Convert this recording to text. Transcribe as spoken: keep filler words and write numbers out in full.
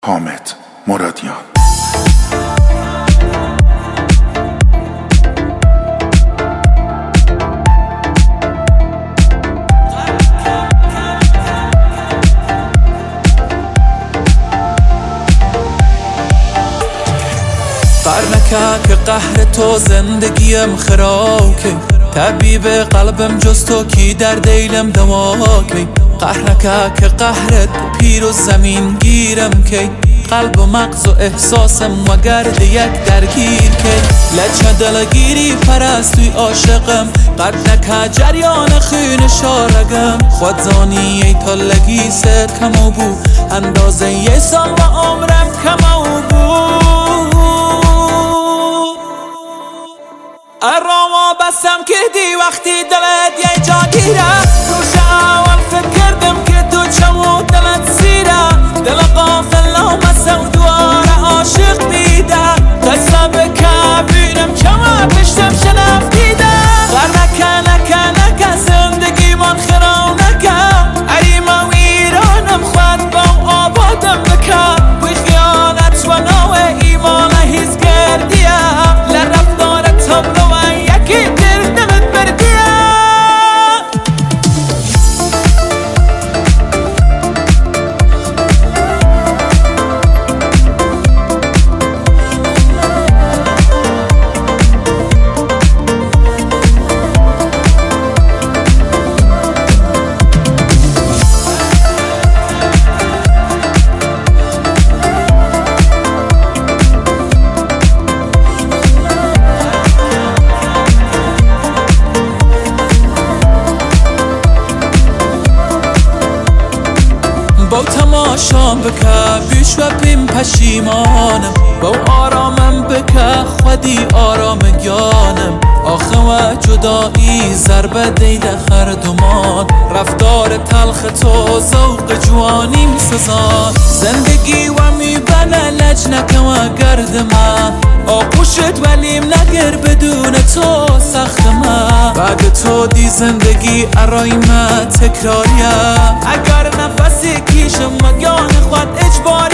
حامد مرادیان. قهر نکرد که قهر تو زندگیم خراکه، طبیب قلبم جز تو کی در دیلم دواکه. قهر نکرد که قهرت پیر و زمین گیرم که، قلب و مغز و احساسم و گرد یک درگیر که. لچه دلگیری پرستوی عاشقم، قد نکرد جریان خون شارگم. خود زانی ای تالگی ست کمو بو، اندازه یه سال و عمرم کمو بو. اراما بسم کردی وقتی دلت یه جا گیره، روش اول فکر کردم که تو چمو دلت سیره. دل غافل آمسه و دواره عاشق بیده، قصه بکه بینم چما پشتم شنف دیده. غر نکه نکه نکه زندگی من خرام نکه، عریمه و ایرانم خود بام آبادم بکه. بوی خیانت و نوع ایمان هیز کردیه، لرفتار تبلو با تماشام بکه بیش و بیم پشیمانم، با آرامم بکه خودی آرام گیانم. آخه و جدایی ضربه دیده هر دومان، رفتار تلخ تو ذوق جوانیم سزان. زندگی و میبنه لج نکه و گرد من، آغوشت ولیم نگر بدون تو سخت من. بعد تو دی زندگی ارای من تکراریه، اگر نفسی کیشم مگان خود اجبار